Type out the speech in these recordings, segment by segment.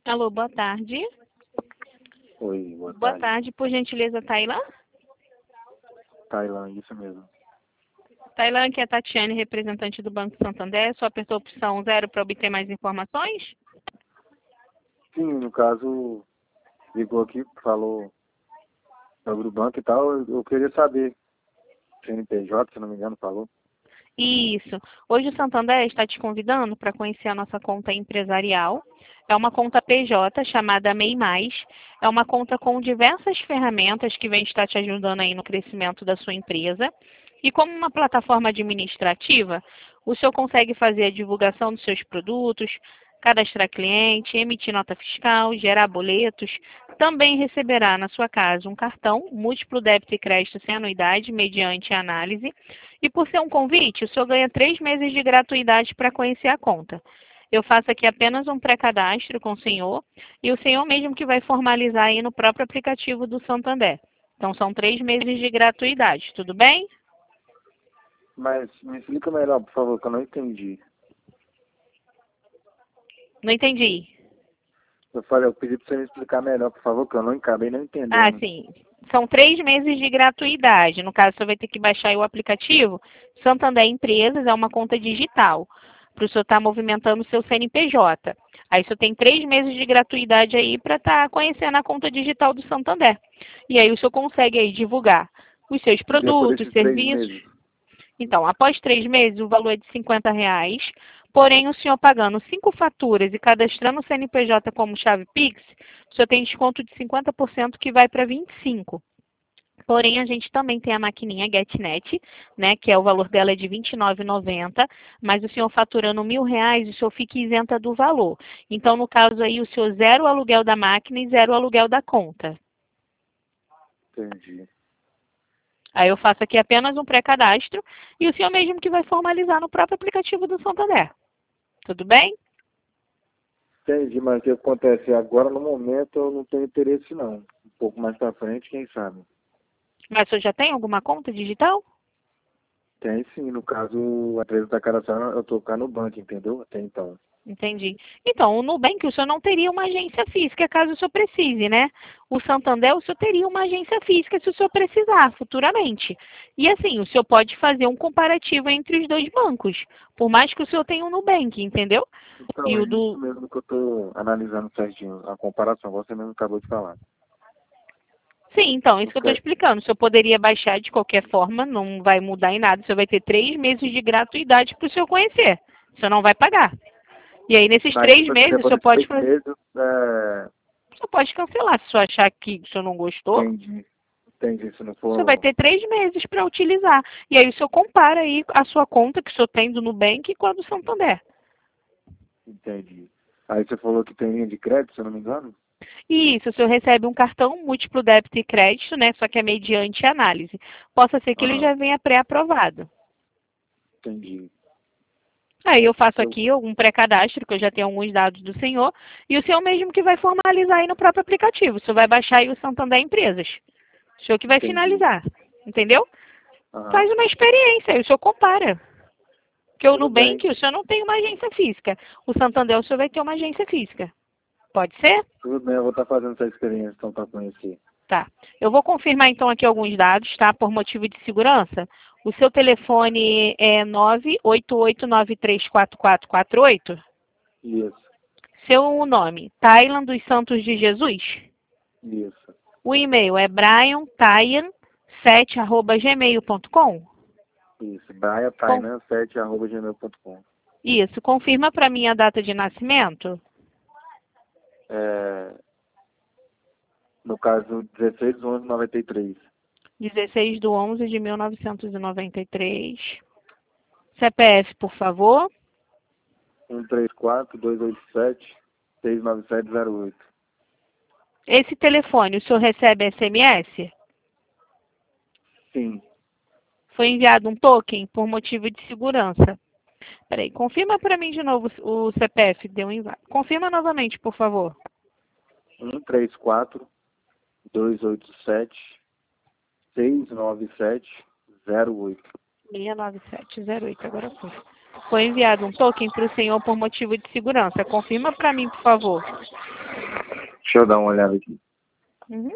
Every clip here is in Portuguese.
Alô, boa tarde. Oi, boa Boa tarde. tarde, por gentileza, Tailan? Tailan, isso mesmo. Tailan, aqui é a Tatiane, representante do Banco Santander. Só apertou a opção 0 para obter mais informações? Sim, no caso, ligou aqui, falou sobre o banco e tal. Eu queria saber, CNPJ, se não me engano, falou. Isso. Hoje o Santander está te convidando para conhecer a nossa conta empresarial. É uma conta PJ chamada MEI Mais. É uma conta com diversas ferramentas que vem estar te ajudando aí no crescimento da sua empresa. E como uma plataforma administrativa, o senhor consegue fazer a divulgação dos seus produtos, cadastrar cliente, emitir nota fiscal, gerar boletos. Também receberá na sua casa um cartão múltiplo débito e crédito sem anuidade, mediante análise. E por ser um convite, o senhor ganha 3 meses de gratuidade para conhecer a conta. Eu faço aqui apenas um pré-cadastro com o senhor e o senhor mesmo que vai formalizar aí no próprio aplicativo do Santander. Então são 3 meses de gratuidade, tudo bem? Mas me explica melhor, por favor, que eu não entendi. Não entendi. Eu pedi para você me explicar melhor, por favor, que eu não acabei não Ah, entendendo. sim. São 3 meses de gratuidade. No caso, você vai ter que baixar aí o aplicativo. Santander Empresas é uma conta digital. Para o senhor estar movimentando o seu CNPJ. Aí o senhor tem 3 meses de gratuidade aí para estar conhecendo a conta digital do Santander. E aí o senhor consegue aí divulgar os seus E é por produtos, esses 3 meses. serviços. Então, após 3 meses, o valor é de R$ 50. Porém, o senhor pagando 5 faturas e cadastrando o CNPJ como chave Pix, o senhor tem desconto de 50% que vai para 25%. Porém, a gente também tem a maquininha GetNet, né, que é o valor dela é de R$ 29,90, mas o senhor faturando R$ 1.000, o senhor fica isenta do valor. Então, no caso aí, o senhor zero o aluguel da máquina e zero o aluguel da conta. Entendi. Aí eu faço aqui apenas um pré-cadastro e o senhor mesmo que vai formalizar no próprio aplicativo do Santander. Tudo bem? Entendi, mas o que acontece? Agora, no momento, eu não tenho interesse, não. Um pouco mais pra frente, quem sabe? Mas o senhor já tem alguma conta digital? Tem sim, no caso, a empresa da Caraçana, eu tô cá no banco, entendeu? Até então. Entendi. Então, o Nubank, o senhor não teria uma agência física caso o senhor precise, né? O Santander, o senhor teria uma agência física se o senhor precisar futuramente. E assim, o senhor pode fazer um comparativo entre os dois bancos, por mais que o senhor tenha um Nubank, entendeu? Então, E é o isso do. mesmo que eu tô analisando certinho, a comparação, você mesmo acabou de falar. Sim, então, isso que eu estou Ok. explicando. O senhor poderia baixar de qualquer forma, não vai mudar em nada. O senhor vai ter 3 meses de gratuidade para o senhor conhecer. O senhor não vai pagar. E aí, nesses Mas, 3 tipo assim, meses, o depois senhor de pode 3 meses, é... o senhor pode cancelar. Se o senhor achar que o senhor não gostou, Entendi. Entendi, se não o senhor vai for... ter 3 meses para utilizar. E aí o senhor compara aí a sua conta que o senhor tem do Nubank com a do Santander. Entendi. Aí você falou que tem linha de crédito, se eu não me engano? E isso, o senhor recebe um cartão múltiplo débito e crédito, né? Só que é mediante análise. Possa ser que ele Aham, já venha pré-aprovado. entendi. Aí eu faço Eu... aqui um pré-cadastro, que eu já tenho alguns dados do senhor, e o senhor mesmo que vai formalizar aí no próprio aplicativo. O senhor vai baixar aí o Santander Empresas. O senhor que vai Entendi. finalizar. Entendeu? Aham, Faz uma experiência, aí o senhor compara. Porque o tudo bem. Nubank, o senhor não tem uma agência física. O Santander, o senhor vai ter uma agência física. Pode ser? Tudo bem, eu vou estar fazendo essa experiência, então, para conhecer. Tá. Eu vou confirmar então aqui alguns dados, tá? Por motivo de segurança. O seu telefone é 988934448. Isso, Seu nome, Tailan dos Santos de Jesus. isso. O e-mail é briantaian7@gmail.com. Isso, Com... braiatainan7@gmail.com. Isso. Confirma para mim a data de nascimento. É, no caso, 16/11/93. 16/11/1993. CPF, por favor. 134-287-69708. Esse telefone, o senhor recebe SMS? Sim, Foi enviado um token por motivo de segurança. Peraí, confirma para mim de novo o CPF. Deu um inválido. Confirma novamente, por favor. 134-287-69708. 69708, agora foi. Foi enviado um token para o senhor por motivo de segurança. Confirma para mim, por favor. Deixa eu dar uma olhada aqui. Uhum.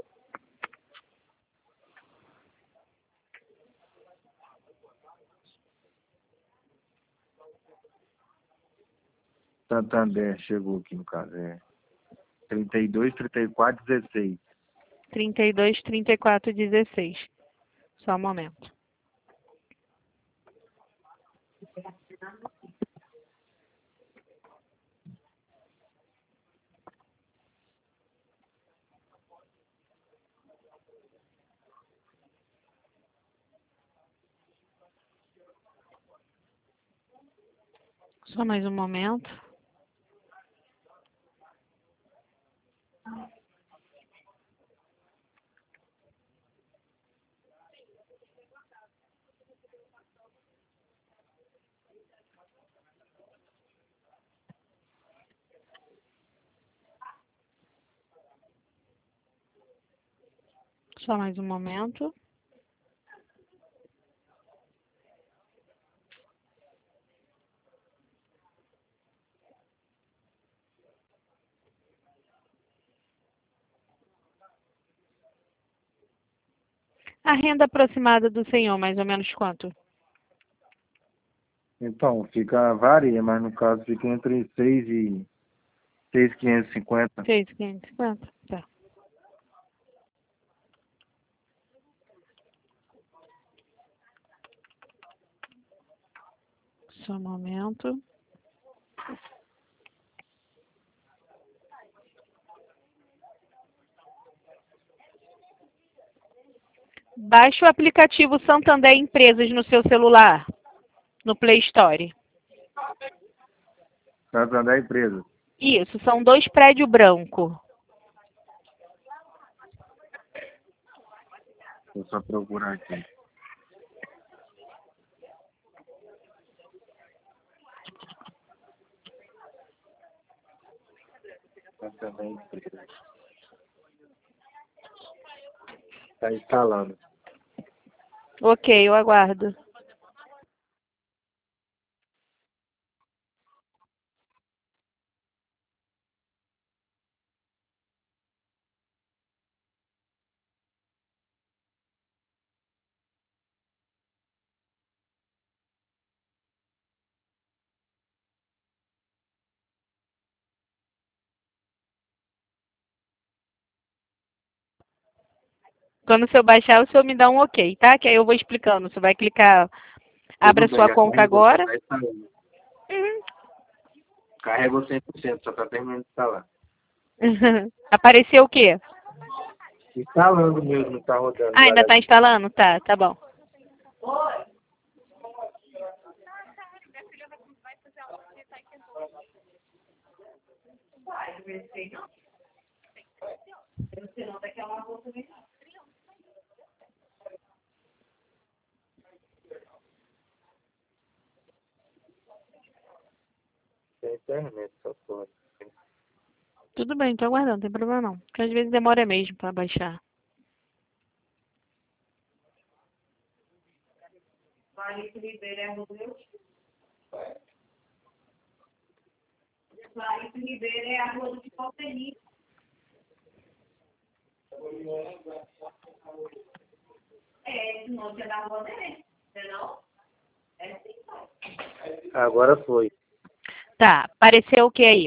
Santander chegou aqui no caso. 32, 34, 16. 32, 34, 16. Só um momento. Só mais um momento. Só mais um momento. A renda aproximada do senhor, mais ou menos quanto? Então, varia, mas no caso fica entre 6 e 6.550. 6.550? Tá. Só um momento. Baixe o aplicativo Santander Empresas no seu celular, no Play Store. Santander Empresa. Isso, são 2 prédios brancos. Vou só procurar aqui. Santander Empresa. Está instalando. Ok, eu aguardo. Quando o senhor baixar, o senhor me dá um ok, tá? Que aí eu vou explicando. Você vai clicar, abra Tudo bem, sua já conta carregou, já agora. está instalando. Uhum. Carregou 100%, só está terminando de instalar. Apareceu o quê? Instalando mesmo, não está rodando Ah, ainda está devagarzinho. instalando? Tá, tá bom. Tem internet, só pode. Tudo bem, tô aguardando, não tem problema não. Porque às vezes demora mesmo para baixar. Agora foi. Tá, apareceu o que aí?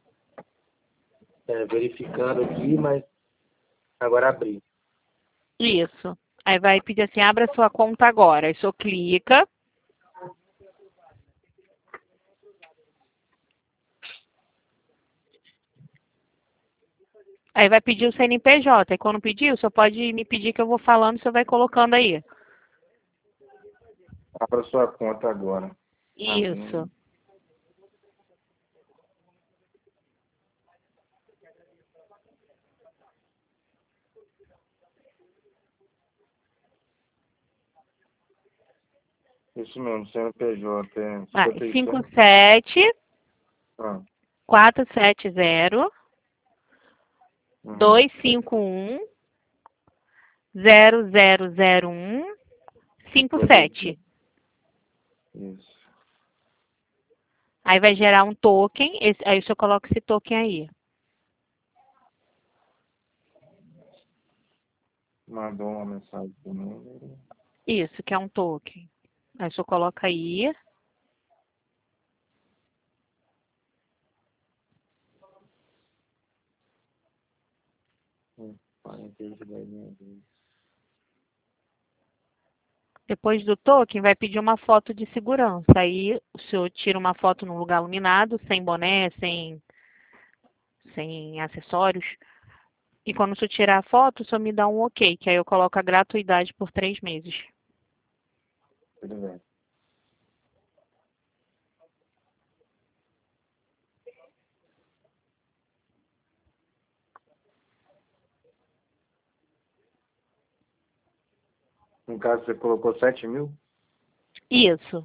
Verificando aqui, mas agora abri. Isso. Aí vai pedir assim, abra sua conta agora. Aí o senhor clica. Aí vai pedir o CNPJ. E quando pedir, o senhor pode me pedir que eu vou falando, o senhor vai colocando aí. Abra sua conta agora. Isso. Isso mesmo, CNPJ é Ah, 57. 57 Ah, 470 uhum. 251 0001 57. Isso. Aí vai gerar um token, aí o senhor coloca esse token aí. Mandou uma mensagem pro número. Isso, que é um token. Aí o senhor coloca aí. Parentesco da minha vida. Depois do token, vai pedir uma foto de segurança. Aí o senhor tira uma foto num lugar iluminado, sem boné, sem acessórios. E quando o senhor tirar a foto, o senhor me dá um ok, que aí eu coloco a gratuidade por 3 meses. Tudo bem. No caso, você colocou 7.000? Isso.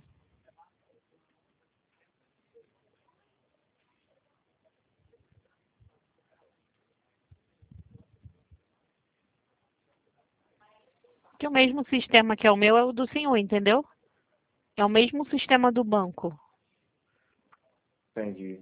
Que o mesmo sistema que é o meu é o do senhor, entendeu? É o mesmo sistema do banco. Entendi.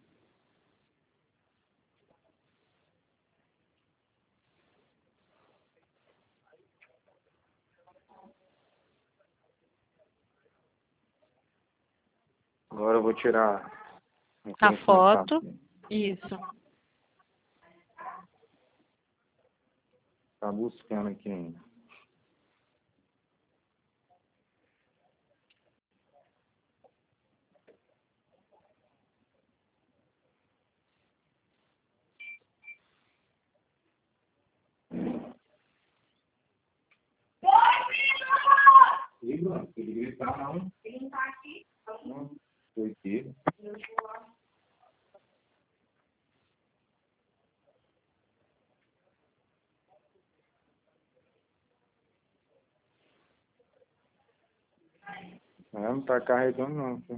Agora eu vou tirar um A conhecimento foto. rápido. Isso. Tá buscando aqui ainda. Igor, ele gritar não. Ele não tá aqui. Não, foi tiro. Não tá carregando não. Filho.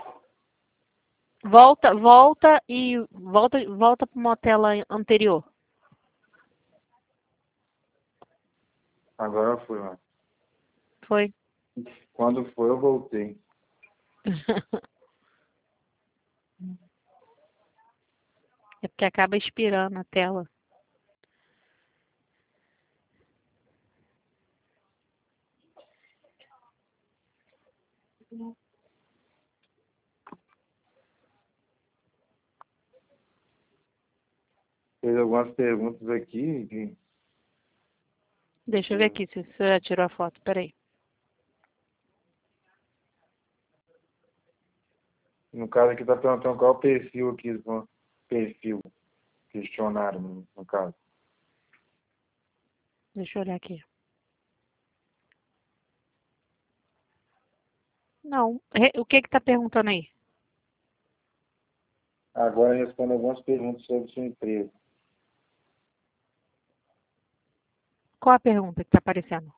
Volta para uma tela anterior. Agora foi, ó. Foi. Quando foi, eu voltei. É porque acaba expirando a tela. Fez algumas perguntas aqui. Deixa eu ver aqui se você já tirou a foto. Peraí. No caso aqui tá perguntando qual é o perfil aqui. Perfil. Questionário, no caso. Deixa eu olhar aqui. Não. O que tá perguntando aí? Agora respondo algumas perguntas sobre sua empresa. Qual a pergunta que tá aparecendo?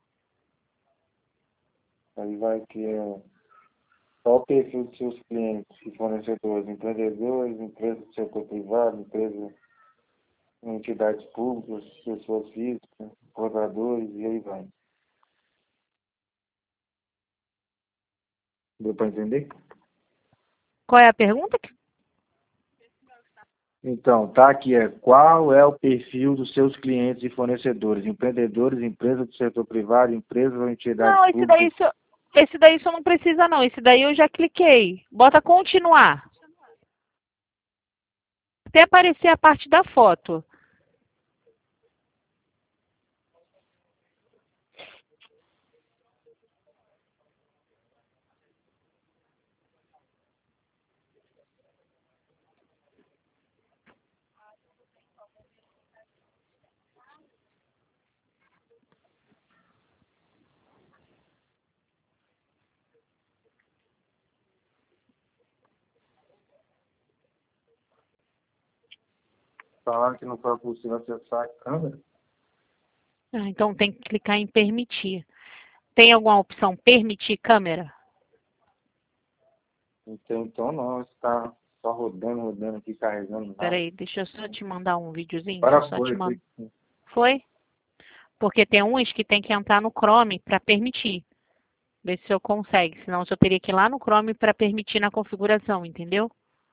Aí vai que é qual o perfil dos seus clientes e fornecedores, empreendedores, empresas do setor privado, empresas, entidades públicas, pessoas físicas, colaboradores, e aí vai. Deu para entender? Qual é a pergunta? Então, tá aqui, qual é o perfil dos seus clientes e fornecedores, empreendedores, empresas do setor privado, empresas ou entidades Não, públicas? esse daí só não precisa não. Esse daí eu já cliquei. Bota continuar. Até aparecer a parte da foto. Falaram que não foi possível acessar a câmera. Ah, então tem que clicar em permitir. Tem alguma opção permitir câmera? Então não, está só rodando aqui, carregando nada. Peraí, deixa eu só te mandar um videozinho. Para Deixa eu só te foi, mandar. Foi? Porque tem uns que tem que entrar no Chrome para permitir. Vê se o senhor consegue, senão o senhor teria que ir lá no Chrome para permitir na configuração, entendeu?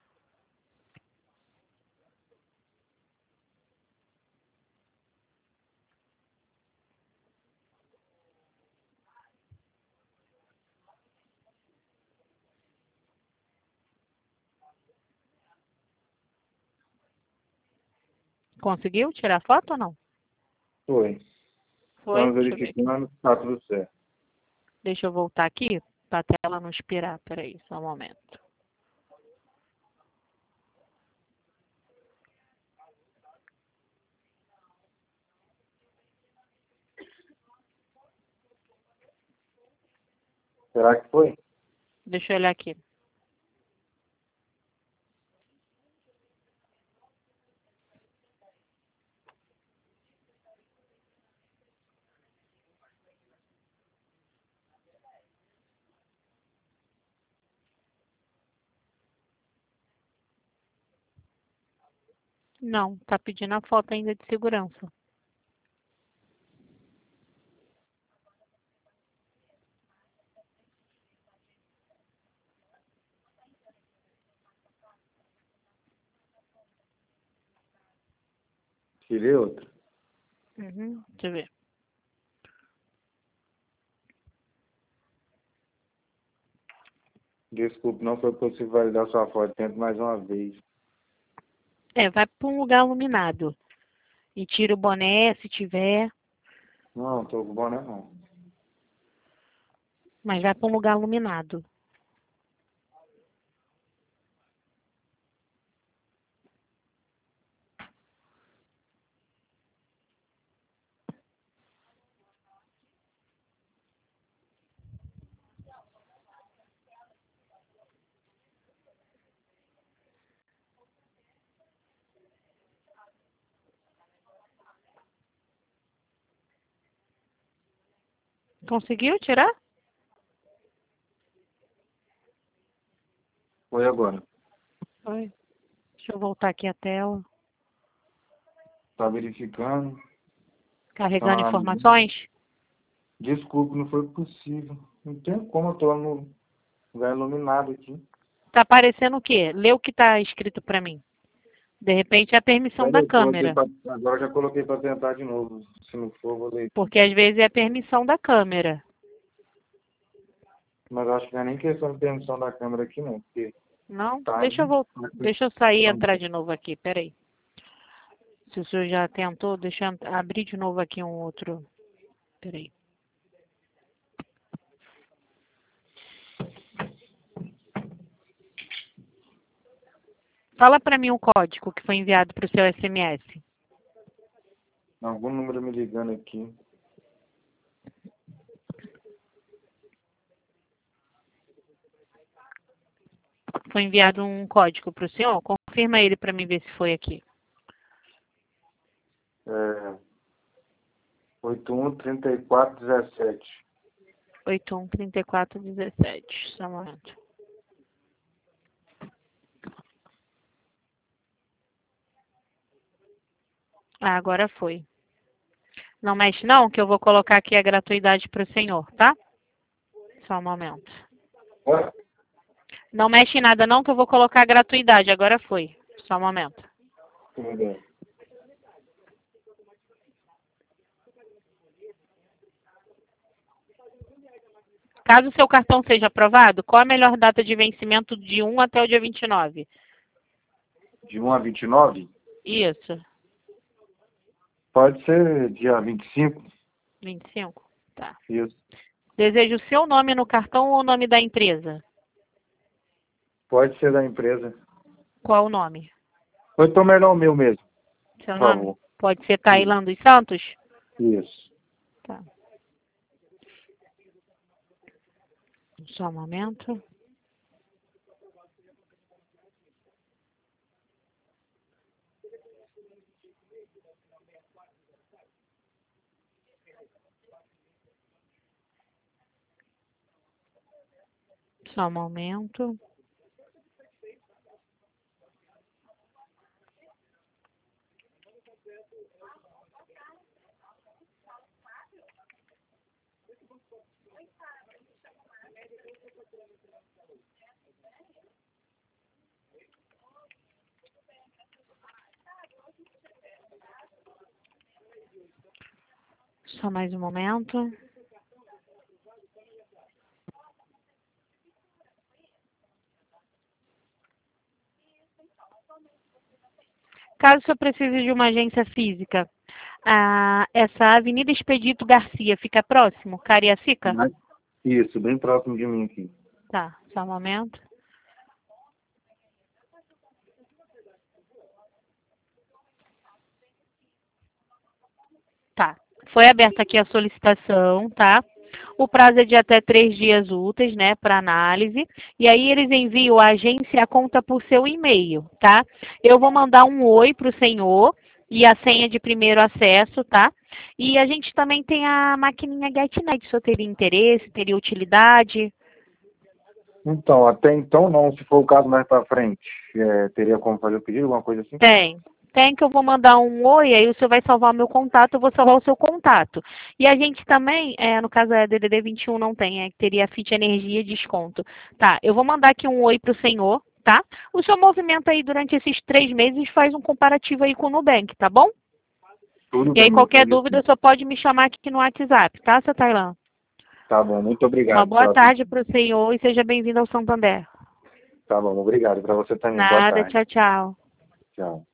Conseguiu tirar foto ou não? Foi. Foi? Estamos Deixa eu ver aqui. verificando, está tudo certo. Deixa eu voltar aqui para a tela não expirar. Peraí, só um momento. Será que foi? Deixa eu olhar aqui. Não, tá pedindo a foto ainda de segurança. Tirei outra. Deixa eu ver. Desculpe, não foi possível validar sua foto. Tento mais uma vez. Vai para um lugar iluminado. E tira o boné se tiver, Não, tô com boné não. mas vai para um lugar iluminado. Conseguiu tirar? Foi agora. Foi. Deixa eu voltar aqui a tela. Tá verificando. Carregando Ah, informações. desculpe, não foi possível. Não tem como, eu tô no lugar iluminado aqui. Tá aparecendo o quê? Lê o que tá escrito para mim. De repente é a permissão da Peraí, câmera. agora já coloquei para tentar de novo. Se não for, vou ler. Porque às vezes é a permissão da câmera. Mas acho que não é nem questão de permissão da câmera aqui, não. Porque Não? tá Deixa eu aí. voltar. Deixa eu sair e entrar de novo aqui. Peraí. Se o senhor já tentou, deixa eu abrir de novo aqui um outro. Peraí. Fala para mim o código que foi enviado para o seu SMS. Algum número me ligando aqui. Foi enviado um código para o senhor? Confirma ele para mim ver se foi aqui. 813417. 813417. Só um momento. Agora foi. Não mexe não, que eu vou colocar aqui a gratuidade para o senhor, tá? Só um momento. Ué? Não mexe em nada não, que eu vou colocar a gratuidade. Agora foi. Só um momento. Tudo bem. Caso o seu cartão seja aprovado, qual a melhor data de vencimento de 1 até o dia 29? De 1 a 29? Isso. Pode ser dia 25? 25? Tá. Isso. Deseja o seu nome no cartão ou o nome da empresa? Pode ser da empresa. Qual o nome? Ou então melhor o meu mesmo, Seu por nome? favor. Pode ser Tailan dos Santos? Isso. Tá. Só um momento. Só um momento. Só mais um momento. Caso o senhor precise de uma agência física, essa Avenida Expedito Garcia fica próximo, Cariacica? Isso, bem próximo de mim aqui. Tá, só um momento. Tá, foi aberta aqui a solicitação, tá? O prazo é de até 3 dias úteis, né, para análise. E aí eles enviam a agência e a conta por seu e-mail, tá? Eu vou mandar um oi para o senhor e a senha de primeiro acesso, tá? E a gente também tem a maquininha GetNet. O senhor teria interesse, teria utilidade? Então, até então não, se for o caso mais para frente, teria como fazer o pedido, alguma coisa assim? Tem. Tem que eu vou mandar um oi, aí o senhor vai salvar o meu contato, eu vou salvar o seu contato. E a gente também, no caso é DDD 21 não tem, teria Fit Energia desconto. Tá, eu vou mandar aqui um oi para o senhor, tá? O senhor movimenta aí durante esses 3 meses, faz um comparativo aí com o Nubank, tá bom? Tudo E aí bem, vou qualquer fazer dúvida, assim. o senhor pode me chamar aqui no WhatsApp, tá, seu Tailan? Tá bom, muito Uma obrigado. boa tarde para o senhor e seja bem-vindo ao Santander. Tá bom, obrigado para você também. Boa Nada, tarde. tchau, tchau. Tchau.